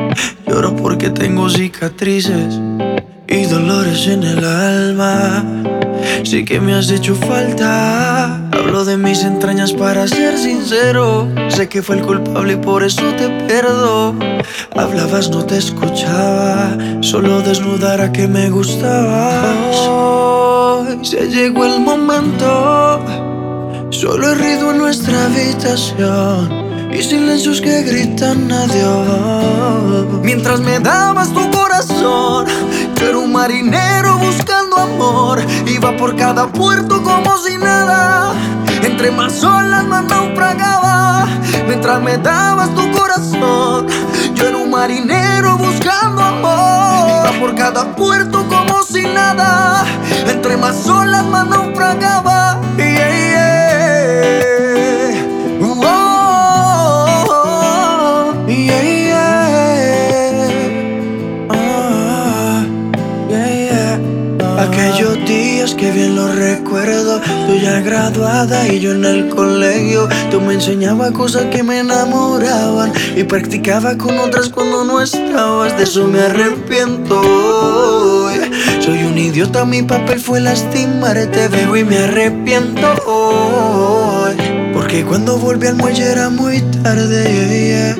Lloro porque tengo cicatrices y dolores en el alma. Sé que me has hecho falta. Hablo de mis entrañas para ser sincero. Sé que fue el culpable y por eso te perdo. Hablabas, no te escuchaba. Solo desnudar a que me gustabas. Hoy se llegó el momento. Solo he ruido en nuestra habitación y silencios que gritan adiós. Mientras me dabas tu corazón, yo era un marinero buscando amor. Iba por cada puerto como si nada. Entre más olas más naufragaba. Mientras me dabas tu corazón, yo era un marinero buscando amor. Iba por cada puerto como si nada. Entre más olas más naufragaba. Aquellos días que bien los recuerdo, tú ya graduada y yo en el colegio. Tú me enseñabas cosas que me enamoraban y practicaba con otras cuando no estabas. De eso me arrepiento hoy. Soy un idiota, mi papel fue lastimarte. Veo y me arrepiento hoy, porque cuando volví al muelle era muy tarde.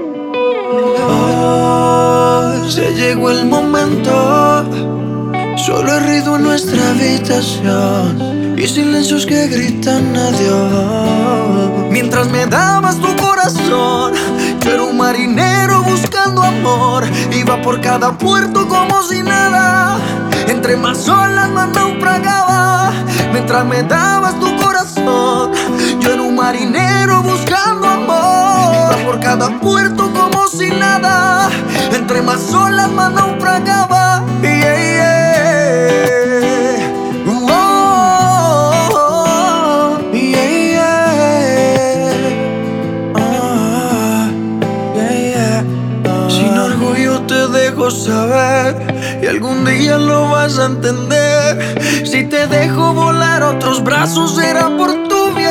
Hoy se llegó el momento. Solo he ruido en nuestra habitación y silencios que gritan adiós. Mientras me dabas tu corazón, yo era un marinero buscando amor. Iba por cada puerto como si nada. Entre más olas más naufragaba. Mientras me dabas tu corazón, yo era un marinero buscando amor. Iba por cada puerto como si nada. Entre más olas más naufragaba. Te dejo saber y algún día lo vas a entender. Si te dejo volar a otros brazos será por tu bien.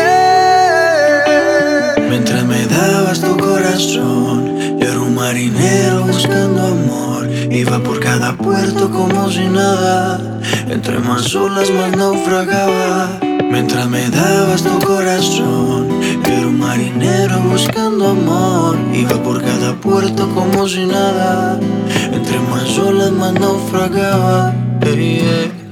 Mientras me dabas tu corazón, yo era un marinero buscando amor. Iba por cada puerto como si nada. Entre más olas más naufragaba. Mientras me dabas tu corazón, yo era un marinero buscando amor. Iba por cada puerto como si nada. Entre más olas más naufragaba.